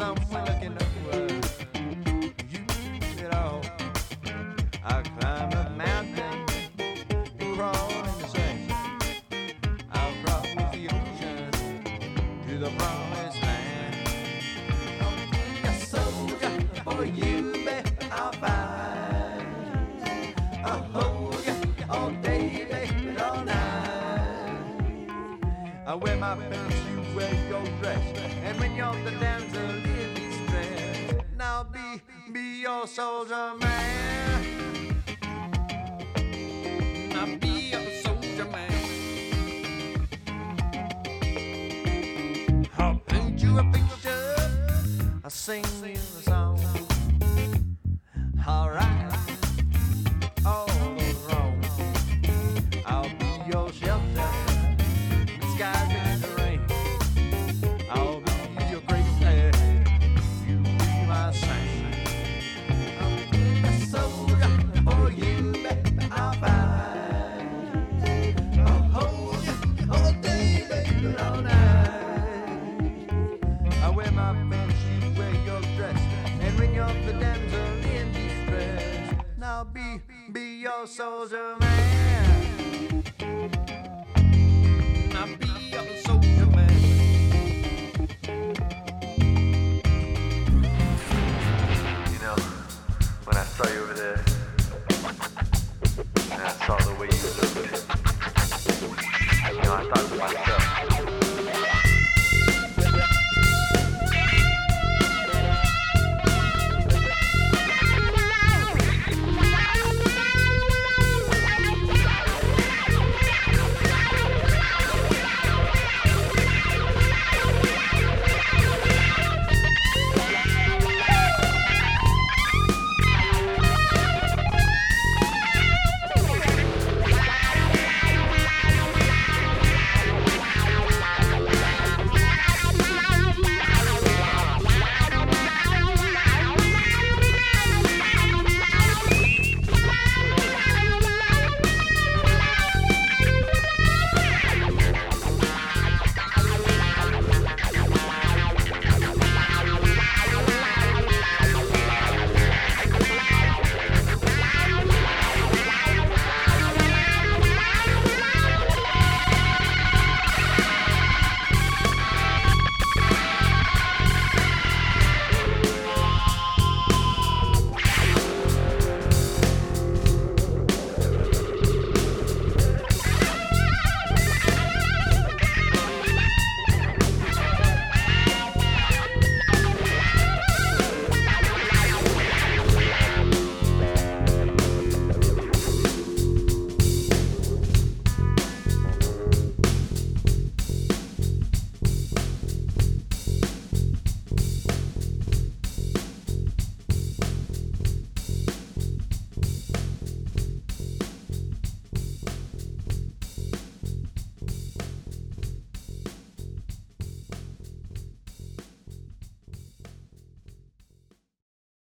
someone looking upward. You it all. I'll climb a mountain and crawl in the sand. I'll cross the ocean to the promised land. I'll be a soldier for you, babe. I'll fight. I'll hold you all day, baby, all night. I wear my pants, you wear your dress, and when you're the damsel in distress, now be your soldier man. Now be your soldier man. I'll paint you a picture, I'll sing you a song. I'll right all goes wrong. I'll be your shelter when skies begin to rain. I'll be your great dad, you be my saint. I'll be a soldier for you, baby, I'll fight. I'll hold you all day, baby, all night. I wear my pants, you wear your dress, and when you're the damsel in distress, now be your soldier man.